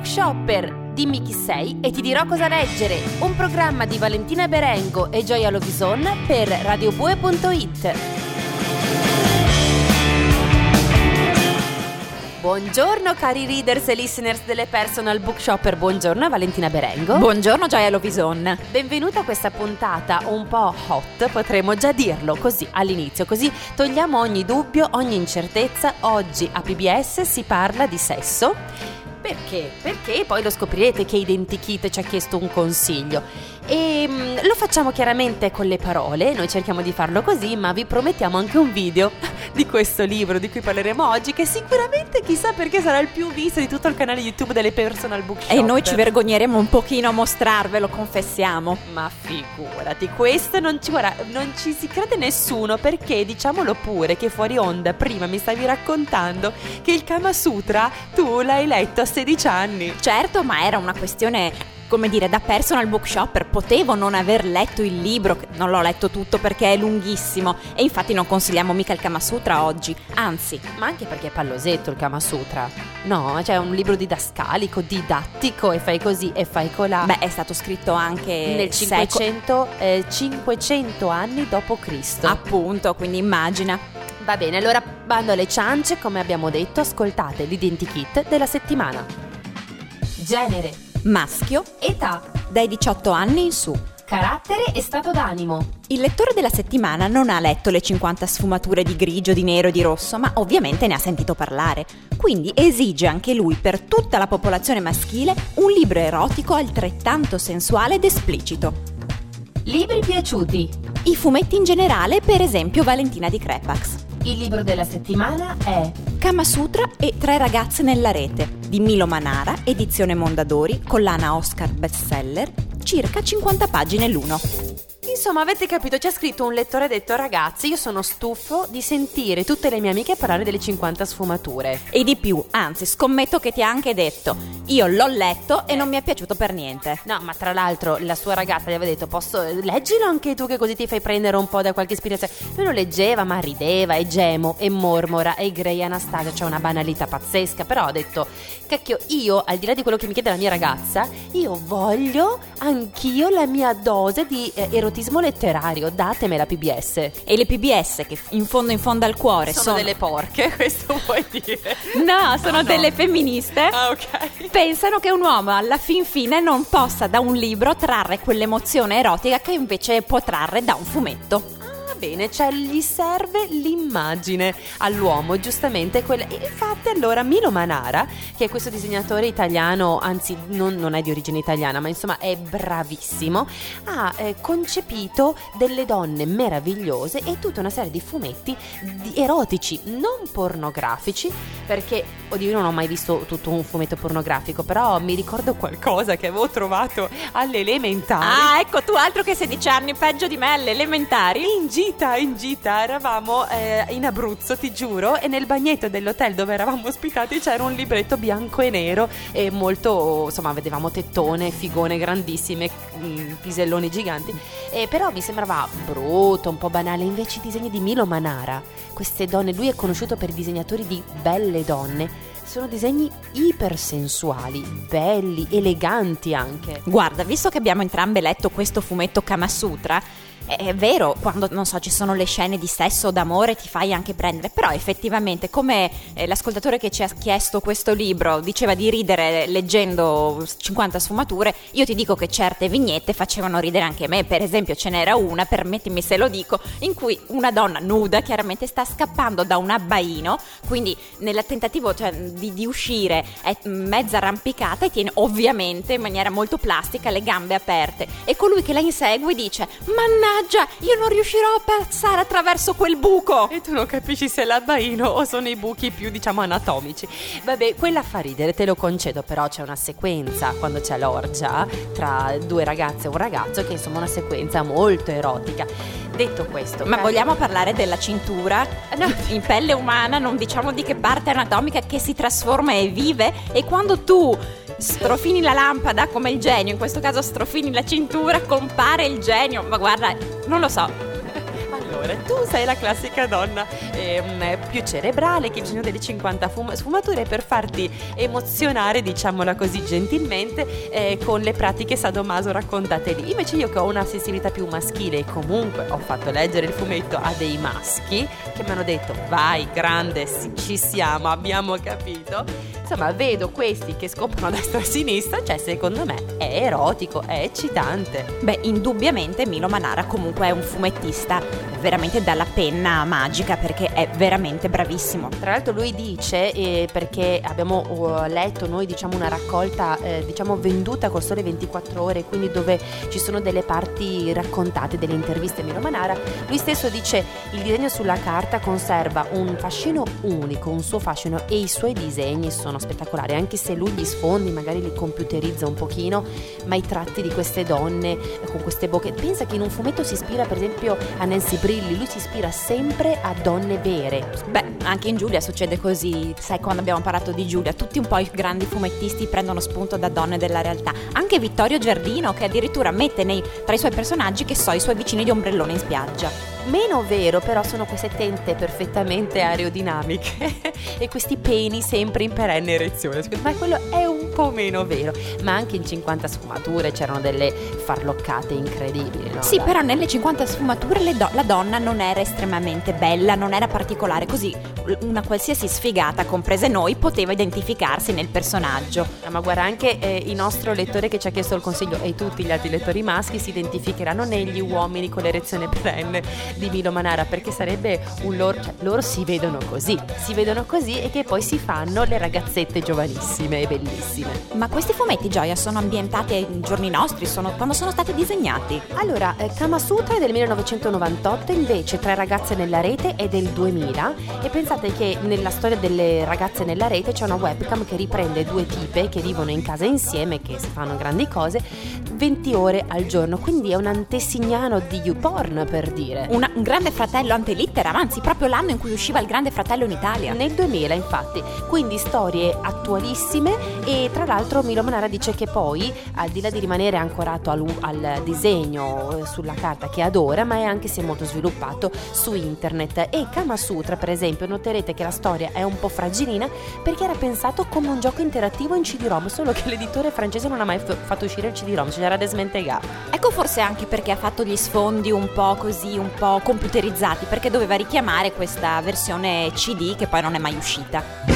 Bookshopper, dimmi chi sei e ti dirò cosa leggere. Un programma di Valentina Berengo e Gioia Lovison per radiobue.it. Buongiorno cari readers e listeners delle Personal Bookshopper, buongiorno a Valentina Berengo. Buongiorno Gioia Lovison. Benvenuta a questa puntata un po' hot, potremmo già dirlo così all'inizio, così togliamo ogni dubbio, ogni incertezza. Oggi a PBS si parla di sesso. Perché? Perché poi lo scoprirete che Identikit ci ha chiesto un consiglio e lo facciamo chiaramente con le parole, noi cerchiamo di farlo così, ma vi promettiamo anche un video di questo libro di cui parleremo oggi, che sicuramente chissà perché sarà il più visto di tutto il canale YouTube delle Personal Bookshopper. E noi ci vergogneremo un pochino a mostrarvelo, confessiamo. Ma figurati, questo non ci si crede nessuno, perché diciamolo pure che fuori onda prima mi stavi raccontando che il Kama Sutra tu l'hai letto a 16 anni. Certo, ma era una questione, come dire, da personal bookshopper potevo non aver letto il libro, non l'ho letto tutto perché è lunghissimo e infatti non consigliamo mica il Kama Sutra oggi, anzi. Ma anche perché è pallosetto il Kama Sutra, no? Cioè è un libro didascalico, didattico e fai così e fai colà. Beh, è stato scritto anche nel 500 anni dopo Cristo. Appunto, quindi immagina. Va bene, allora bando alle ciance, come abbiamo detto, ascoltate l'Identikit della settimana. Genere: maschio, età, dai 18 anni in su. carattere e stato d'animo. Il lettore della settimana non ha letto le 50 sfumature di grigio, di nero e di rosso, ma ovviamente ne ha sentito parlare. Quindi esige anche lui, per tutta la popolazione maschile, un libro erotico altrettanto sensuale ed esplicito. Libri piaciuti. I fumetti in generale, per esempio Valentina di Crepax. Il libro della settimana è Kama Sutra e 3 ragazze nella rete, di Milo Manara, edizione Mondadori, collana Oscar bestseller, circa 50 pagine l'uno. Insomma, avete capito, c'è scritto un lettore, ha detto: ragazzi, io sono stufo di sentire tutte le mie amiche parlare delle 50 sfumature. E di più, anzi, scommetto che ti ha anche detto: io l'ho letto e non mi è piaciuto per niente. No, ma tra l'altro la sua ragazza gli aveva detto: posso leggilo anche tu, che così ti fai prendere un po' da qualche ispirazione. Lui lo leggeva, ma rideva e Gemo e mormora e Grey Anastasia, c'è una banalità pazzesca. Però ho detto: cacchio, io al di là di quello che mi chiede la mia ragazza, io voglio anch'io la mia dose di erotismo letterario, datemela PBS. E le PBS, che in fondo al cuore sono delle porche, questo vuoi dire? No, sono delle femministe. Ah, ok. Pensano che un uomo alla fin fine non possa da un libro trarre quell'emozione erotica che invece può trarre da un fumetto. Bene, cioè gli serve l'immagine all'uomo, giustamente quella. E infatti allora Milo Manara, che è questo disegnatore italiano, anzi non è di origine italiana, ma insomma è bravissimo, ha concepito delle donne meravigliose e tutta una serie di fumetti erotici, non pornografici, perché oddio, io non ho mai visto tutto un fumetto pornografico, però mi ricordo qualcosa che avevo trovato alle elementari. Ah, ecco, tu altro che 16 anni peggio di me alle elementari. In gita eravamo in Abruzzo, ti giuro, e nel bagnetto dell'hotel dove eravamo ospitati c'era un libretto bianco e nero e molto, insomma, vedevamo tettone, figone grandissime, piselloni giganti, però mi sembrava brutto, un po' banale. Invece i disegni di Milo Manara, queste donne, lui è conosciuto per i disegnatori di belle donne, sono disegni ipersensuali, belli, eleganti anche. Guarda, visto che abbiamo entrambe letto questo fumetto Kama Sutra, è vero, quando, non so, ci sono le scene di sesso o d'amore ti fai anche prendere, però effettivamente, come l'ascoltatore che ci ha chiesto questo libro diceva di ridere leggendo 50 sfumature, io ti dico che certe vignette facevano ridere anche me. Per esempio ce n'era una, permettimi se lo dico, in cui una donna nuda chiaramente sta scappando da un abbaino, quindi nel tentativo, cioè, di uscire è mezza arrampicata e tiene ovviamente in maniera molto plastica le gambe aperte, e colui che la insegue dice: mannaggia, io non riuscirò a passare attraverso quel buco. E tu non capisci se è l'abbaino o sono i buchi più, diciamo, anatomici. Vabbè, quella fa ridere, te lo concedo, però c'è una sequenza quando c'è l'orgia tra 2 ragazze e un ragazzo che insomma è una sequenza molto erotica. Detto questo, ma vogliamo parlare della cintura? No. In pelle umana, non diciamo di che parte anatomica, che si trasforma e vive, e quando tu strofini la lampada come il genio, in questo caso strofini la cintura, compare il genio. Ma guarda, non lo so. Allora, tu sei la classica donna più cerebrale che ha bisogno delle 50 sfumature per farti emozionare, diciamola così gentilmente, con le pratiche sadomaso raccontate lì. Invece io, che ho una sensibilità più maschile e comunque ho fatto leggere il fumetto a dei maschi che mi hanno detto vai grande, ci siamo, abbiamo capito. Insomma, vedo questi che scoprono a destra e a sinistra, cioè secondo me è erotico, è eccitante. Beh, indubbiamente Milo Manara comunque è un fumettista veramente dalla penna magica, perché è veramente bravissimo. Tra l'altro lui dice, perché abbiamo letto noi, diciamo, una raccolta diciamo venduta col Sole 24 Ore, quindi dove ci sono delle parti raccontate, delle interviste a Milo Manara, lui stesso dice il disegno sulla carta conserva un fascino unico, un suo fascino, e i suoi disegni sono spettacolari, anche se lui gli sfondi magari li computerizza un pochino, ma i tratti di queste donne con queste bocche, pensa che in un fumetto si ispira per esempio a Nancy Brilli, lui si ispira sempre a donne vere. Beh, anche in Giulia succede così, sai, quando abbiamo parlato di Giulia tutti un po' i grandi fumettisti prendono spunto da donne della realtà, anche Vittorio Giardino, che addirittura mette tra i suoi personaggi, che so, i suoi vicini di ombrellone in spiaggia. Meno vero, però sono queste tente perfettamente aerodinamiche e questi peni sempre in perenne erezione, ma quello è un po' meno vero. Ma anche in 50 sfumature c'erano delle farloccate incredibili, no? Sì, Dai. però nelle 50 sfumature la donna non era estremamente bella, non era particolare, così una qualsiasi sfigata, comprese noi, poteva identificarsi nel personaggio. Ma guarda, anche il nostro lettore che ci ha chiesto il consiglio e tutti gli altri lettori maschi si identificheranno negli uomini con l'erezione perenne di Milo Manara, perché sarebbe un loro, cioè loro si vedono così e che poi si fanno le ragazzette giovanissime e bellissime. Ma questi fumetti, Gioia, sono ambientati ai giorni nostri? Quando sono stati disegnati? Allora, Kama Sutra è del 1998, invece Tre ragazze nella rete è del 2000, e pensate che nella storia delle ragazze nella rete c'è una webcam che riprende due tipe che vivono in casa insieme, che si fanno grandi cose 20 ore al giorno, quindi è un antesignano di YouPorn, per dire. Un Grande Fratello ante litteram, anzi proprio l'anno in cui usciva il Grande Fratello in Italia. Nel 2000 infatti, quindi storie attualissime. E tra l'altro Milo Manara dice che poi, al di là di rimanere ancorato al disegno sulla carta che adora, ma è anche si è molto sviluppato su internet. E Kama Sutra, per esempio, noterete che la storia è un po' fragilina perché era pensato come un gioco interattivo in CD-ROM, solo che l'editore francese non ha mai fatto uscire il CD-ROM, ce l'era desmentegato. Ecco, forse anche perché ha fatto gli sfondi un po' così, un po' computerizzati, perché doveva richiamare questa versione CD che poi non è mai uscita.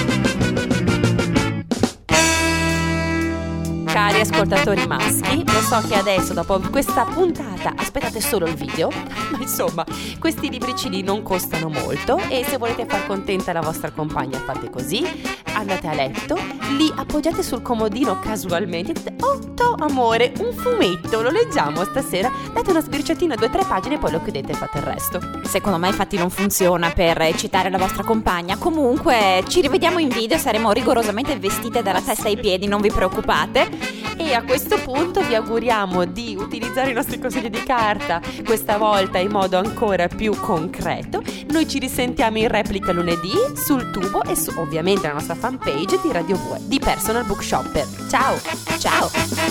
Cari ascoltatori maschi, lo so che adesso dopo questa puntata aspettate solo il video, ma insomma questi libricini non costano molto e se volete far contenta la vostra compagna fate così, andate a letto, li appoggiate sul comodino casualmente, dite to amore, un fumetto, lo leggiamo stasera, date una sbirciatina, 2-3 pagine e poi lo chiudete e fate il resto. Secondo me infatti non funziona per eccitare la vostra compagna. Comunque ci rivediamo in video, saremo rigorosamente vestite dalla testa ai piedi, non vi preoccupate. E a questo punto vi auguriamo di utilizzare i nostri consigli di carta, questa volta in modo ancora più concreto. Noi ci risentiamo in replica lunedì sul tubo e su ovviamente la nostra fanpage di Radio Bue, di Personal Book Shopper. Ciao! Ciao!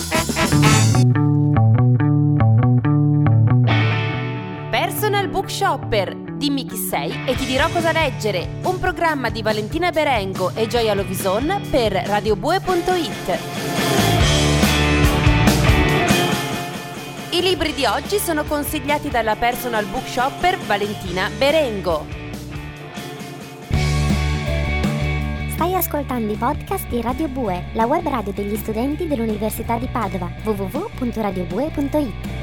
Personal Book Shopper, dimmi chi sei e ti dirò cosa leggere. Un programma di Valentina Berengo e Gioia Lovison per radiobue.it. I libri di oggi sono consigliati dalla Personal Book Shopper Valentina Berengo. Stai ascoltando i podcast di Radio Bue, la web radio degli studenti dell'Università di Padova, www.radiobue.it.